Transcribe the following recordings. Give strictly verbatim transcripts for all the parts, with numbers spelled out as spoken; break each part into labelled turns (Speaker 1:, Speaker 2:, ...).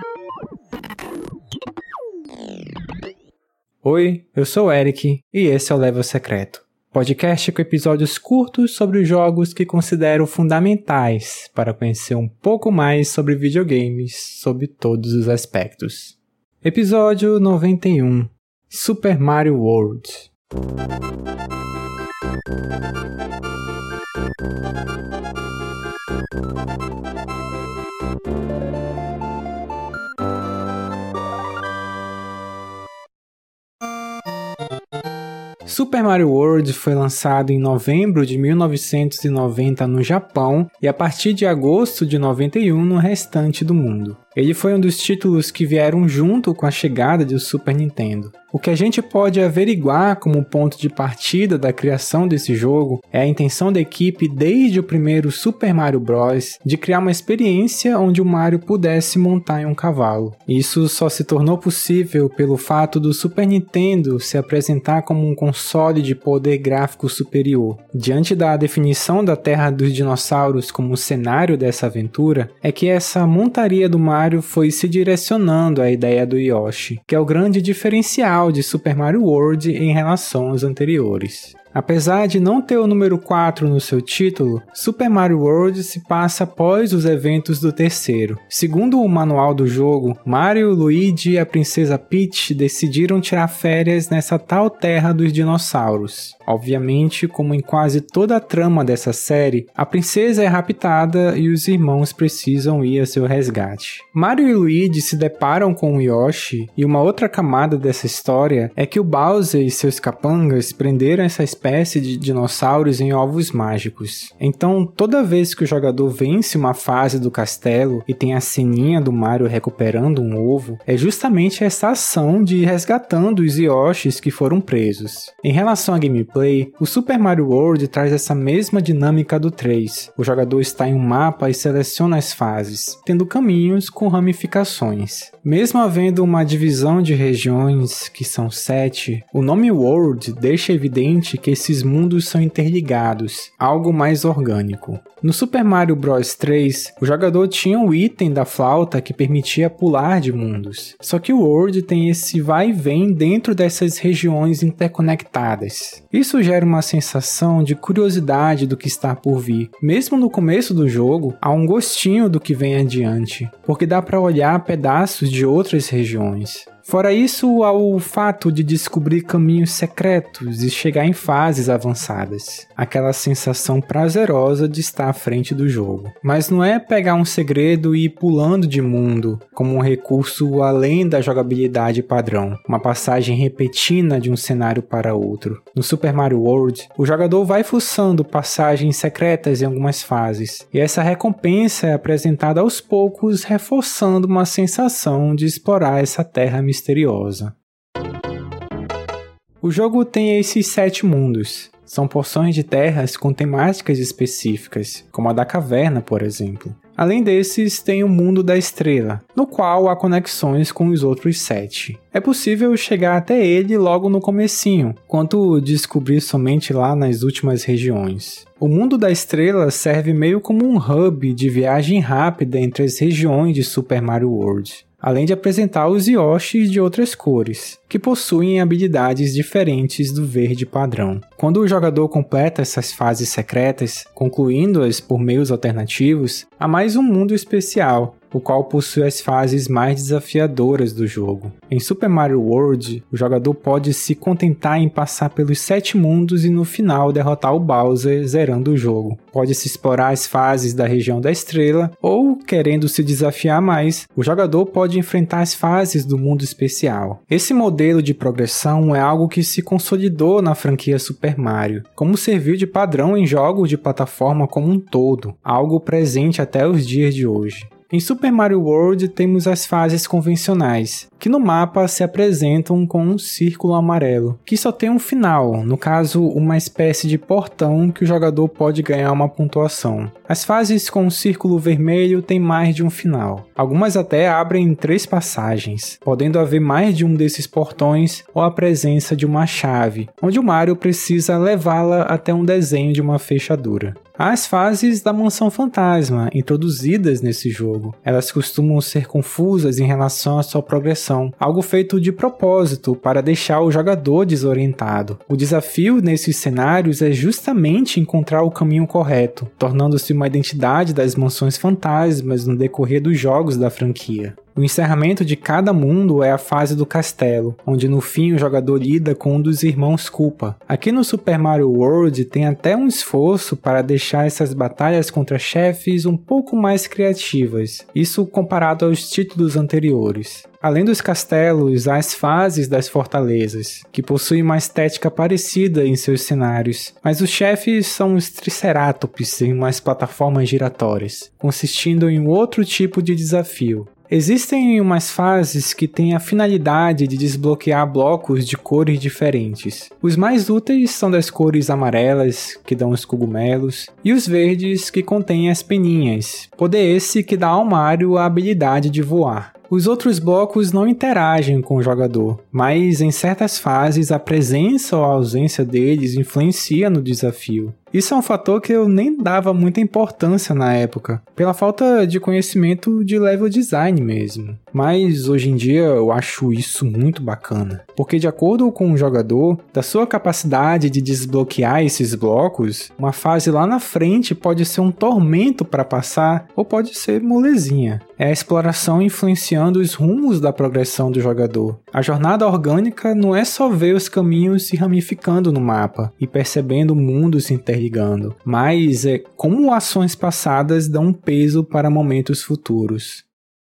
Speaker 1: Oi, eu sou o Eric e esse é o Level Secreto, podcast com episódios curtos sobre os jogos que considero fundamentais para conhecer um pouco mais sobre videogames sob todos os aspectos. Episódio noventa e um, Super Mario World. Super Mario World foi lançado em novembro de mil novecentos e noventa no Japão e a partir de agosto de noventa e um no restante do mundo. Ele foi um dos títulos que vieram junto com a chegada do Super Nintendo. O que a gente pode averiguar como ponto de partida da criação desse jogo é a intenção da equipe desde o primeiro Super Mario Bros. De criar uma experiência onde o Mario pudesse montar em um cavalo. Isso só se tornou possível pelo fato do Super Nintendo se apresentar como um console de poder gráfico superior. Diante da definição da Terra dos Dinossauros como cenário dessa aventura, é que essa montaria do Mario Mario foi se direcionando à ideia do Yoshi, que é o grande diferencial de Super Mario World em relação aos anteriores. Apesar de não ter o número quatro no seu título, Super Mario World se passa após os eventos do terceiro. Segundo o manual do jogo, Mario, Luigi e a princesa Peach decidiram tirar férias nessa tal terra dos dinossauros. Obviamente, como em quase toda a trama dessa série, a princesa é raptada e os irmãos precisam ir a seu resgate. Mario e Luigi se deparam com o Yoshi, e uma outra camada dessa história é que o Bowser e seus capangas prenderam essa espécie de dinossauros em ovos mágicos. Então, toda vez que o jogador vence uma fase do castelo e tem a ceninha do Mario recuperando um ovo, é justamente essa ação de ir resgatando os Yoshis que foram presos. Em relação à gameplay, o Super Mario World traz essa mesma dinâmica do três. O jogador está em um mapa e seleciona as fases, tendo caminhos com ramificações. Mesmo havendo uma divisão de regiões, que são sete, o nome World deixa evidente que esses mundos são interligados, algo mais orgânico. No Super Mario Bros. três, o jogador tinha o item da flauta que permitia pular de mundos. Só que o World tem esse vai e vem dentro dessas regiões interconectadas. Isso gera uma sensação de curiosidade do que está por vir. Mesmo no começo do jogo, há um gostinho do que vem adiante, porque dá para olhar pedaços de outras regiões. Fora isso, há o fato de descobrir caminhos secretos e chegar em fases avançadas. Aquela sensação prazerosa de estar à frente do jogo. Mas não é pegar um segredo e ir pulando de mundo, como um recurso além da jogabilidade padrão, uma passagem repentina de um cenário para outro. No Super Mario World, o jogador vai fuçando passagens secretas em algumas fases, e essa recompensa é apresentada aos poucos, reforçando uma sensação de explorar essa terra misteriosa. O jogo tem esses sete mundos. São porções de terras com temáticas específicas, como a da caverna, por exemplo. Além desses, tem o mundo da estrela, no qual há conexões com os outros sete. É possível chegar até ele logo no comecinho, quanto descobrir somente lá nas últimas regiões. O mundo da estrela serve meio como um hub de viagem rápida entre as regiões de Super Mario World, além de apresentar os Yoshis de outras cores, que possuem habilidades diferentes do verde padrão. Quando o jogador completa essas fases secretas, concluindo-as por meios alternativos, há mais um mundo especial, o qual possui as fases mais desafiadoras do jogo. Em Super Mario World, o jogador pode se contentar em passar pelos sete mundos e no final derrotar o Bowser, zerando o jogo. Pode-se explorar as fases da região da estrela, ou, querendo se desafiar mais, o jogador pode enfrentar as fases do mundo especial. Esse modelo de progressão é algo que se consolidou na franquia Super Mario, como serviu de padrão em jogos de plataforma como um todo, algo presente até os dias de hoje. Em Super Mario World temos as fases convencionais, que no mapa se apresentam com um círculo amarelo, que só tem um final, no caso uma espécie de portão que o jogador pode ganhar uma pontuação. As fases com um círculo vermelho têm mais de um final. Algumas até abrem três passagens, podendo haver mais de um desses portões ou a presença de uma chave, onde o Mario precisa levá-la até um desenho de uma fechadura. Há as fases da Mansão Fantasma, introduzidas nesse jogo. Elas costumam ser confusas em relação à sua progressão, algo feito de propósito para deixar o jogador desorientado. O desafio nesses cenários é justamente encontrar o caminho correto, tornando-se uma identidade das Mansões Fantasmas no decorrer dos jogos da franquia. O encerramento de cada mundo é a fase do castelo, onde no fim o jogador lida com um dos irmãos Koopa. Aqui no Super Mario World tem até um esforço para deixar essas batalhas contra chefes um pouco mais criativas, isso comparado aos títulos anteriores. Além dos castelos, há as fases das fortalezas, que possuem uma estética parecida em seus cenários, mas os chefes são os Triceratops em umas plataformas giratórias, consistindo em outro tipo de desafio. Existem umas fases que têm a finalidade de desbloquear blocos de cores diferentes. Os mais úteis são das cores amarelas, que dão os cogumelos, e os verdes, que contêm as peninhas, poder esse que dá ao Mario a habilidade de voar. Os outros blocos não interagem com o jogador, mas em certas fases a presença ou a ausência deles influencia no desafio. Isso é um fator que eu nem dava muita importância na época, pela falta de conhecimento de level design mesmo. Mas hoje em dia eu acho isso muito bacana, porque de acordo com o jogador, da sua capacidade de desbloquear esses blocos, uma fase lá na frente pode ser um tormento para passar ou pode ser molezinha. É a exploração influenciando os rumos da progressão do jogador. A jornada orgânica não é só ver os caminhos se ramificando no mapa e percebendo o mundo se interligando, mas é como ações passadas dão peso para momentos futuros.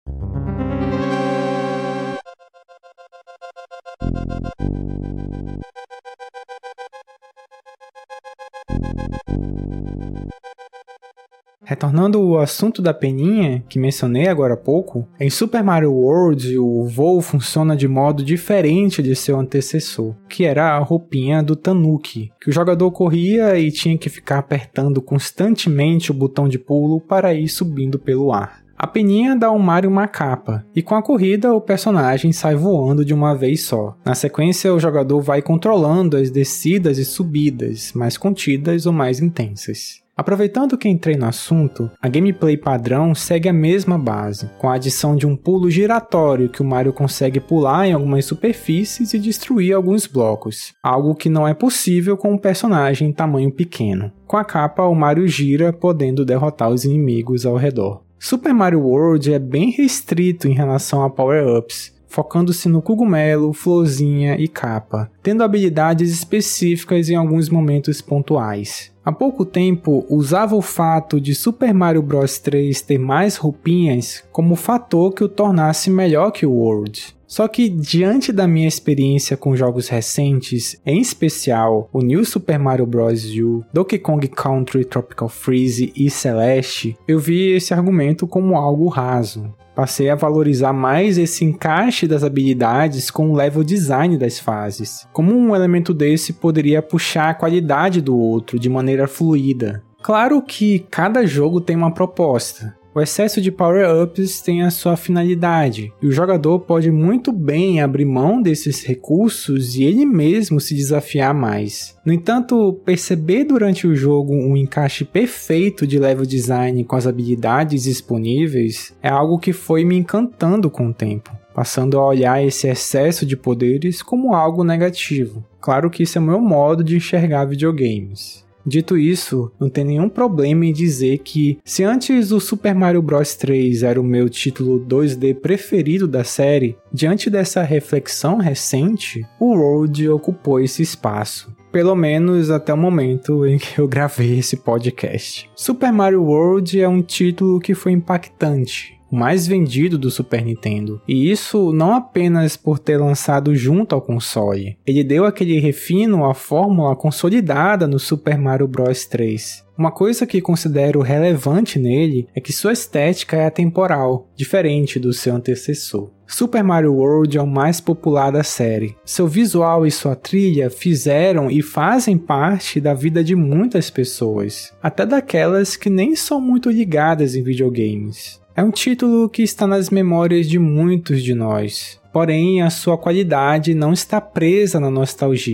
Speaker 1: Retornando ao assunto da peninha, que mencionei agora há pouco, em Super Mario World o voo funciona de modo diferente de seu antecessor, que era a roupinha do Tanuki, que o jogador corria e tinha que ficar apertando constantemente o botão de pulo para ir subindo pelo ar. A peninha dá ao Mario uma capa, e com a corrida o personagem sai voando de uma vez só. Na sequência, o jogador vai controlando as descidas e subidas, mais contidas ou mais intensas. Aproveitando que entrei no assunto, a gameplay padrão segue a mesma base, com a adição de um pulo giratório que o Mario consegue pular em algumas superfícies e destruir alguns blocos, algo que não é possível com um personagem em tamanho pequeno. Com a capa, o Mario gira, podendo derrotar os inimigos ao redor. Super Mario World é bem restrito em relação a power-ups, focando-se no cogumelo, florzinha e capa, tendo habilidades específicas em alguns momentos pontuais. Há pouco tempo, usava o fato de Super Mario Bros três ter mais roupinhas como fator que o tornasse melhor que o World. Só que, diante da minha experiência com jogos recentes, em especial o New Super Mario Bros. U, Donkey Kong Country Tropical Freeze e Celeste, eu vi esse argumento como algo raso. Passei a valorizar mais esse encaixe das habilidades com o level design das fases. Como um elemento desse poderia puxar a qualidade do outro de maneira fluida. Claro que cada jogo tem uma proposta. O excesso de power-ups tem a sua finalidade, e o jogador pode muito bem abrir mão desses recursos e ele mesmo se desafiar mais. No entanto, perceber durante o jogo um encaixe perfeito de level design com as habilidades disponíveis é algo que foi me encantando com o tempo, passando a olhar esse excesso de poderes como algo negativo. Claro que isso é o meu modo de enxergar videogames. Dito isso, não tem nenhum problema em dizer que, se antes o Super Mario Bros três era o meu título dois D preferido da série, diante dessa reflexão recente, o World ocupou esse espaço. Pelo menos até o momento em que eu gravei esse podcast. Super Mario World é um título que foi impactante, o mais vendido do Super Nintendo, e isso não apenas por ter lançado junto ao console. Ele deu aquele refino à fórmula consolidada no Super Mario Bros três. Uma coisa que considero relevante nele é que sua estética é atemporal, diferente do seu antecessor. Super Mario World é o mais popular da série. Seu visual e sua trilha fizeram e fazem parte da vida de muitas pessoas, até daquelas que nem são muito ligadas em videogames. É um título que está nas memórias de muitos de nós, porém a sua qualidade não está presa na nostalgia.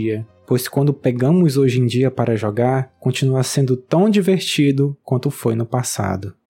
Speaker 1: pois quando pegamos hoje em dia para jogar, continua sendo tão divertido quanto foi no passado.